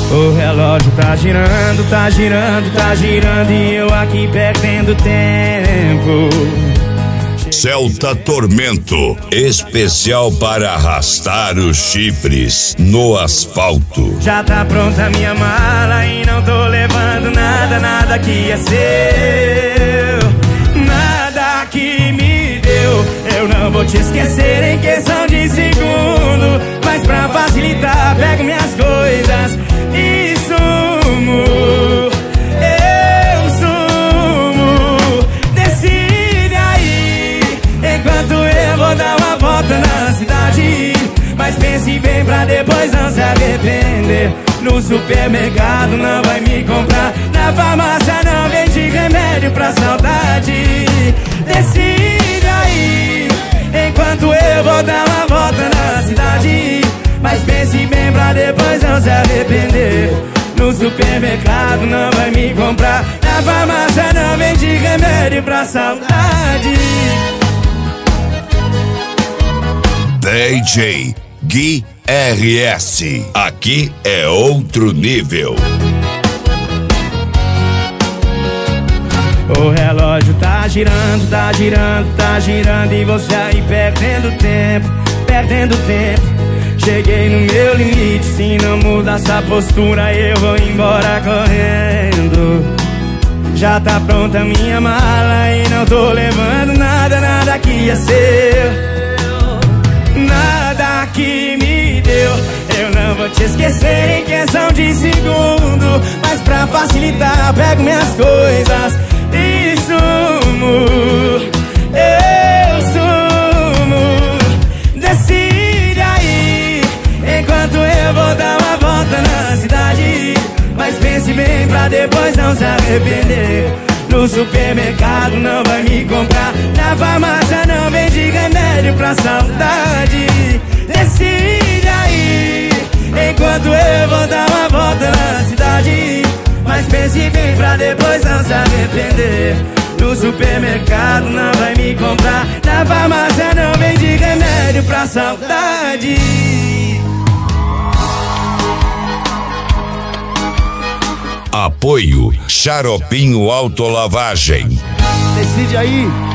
O relógio tá girando, tá girando, tá girando e eu aqui perdendo tempo. Celta Tormento, especial para arrastar os chifres no asfalto. Já tá pronta a minha mala e não tô levando nada, nada que é seu, nada que me deu. Eu não vou te esquecer em questão de segundo, mas pra facilitar pego minhas coisas e sumo. Eu sumo. Decide aí, enquanto eu vou dar uma volta na cidade. Mas pense bem pra depois não se arrepender. No supermercado não vai me comprar, na farmácia não vende remédio pra saudade. Decide aí, enquanto eu vou dar uma volta na cidade. Mas pense bem pra depois não se arrepender. No supermercado não vai me comprar, na farmácia não vende remédio pra saudade. DJ Gui RS, aqui é outro nível. O relógio tá girando, tá girando, tá girando e você aí perdendo tempo, perdendo tempo. Cheguei no meu limite, se não mudar essa postura eu vou embora correndo. Já tá pronta a minha mala e não tô levando nada, nada que é seu, nada que me deu. Eu não vou te esquecer em questão de segundo, mas pra facilitar pego minhas coisas e sumo. Eu sumo. Decide aí, enquanto eu vou dar uma volta na cidade. Mas pense bem pra depois não se arrepender. No supermercado não vai me comprar, na farmácia não vende remédio pra saudade. Decide aí, enquanto eu vou dar uma volta na cidade. Mas pense bem pra depois não se arrepender. No supermercado não vai me comprar, na farmácia não vende remédio pra saudade. Apoio Xaropinho Autolavagem. Decide aí.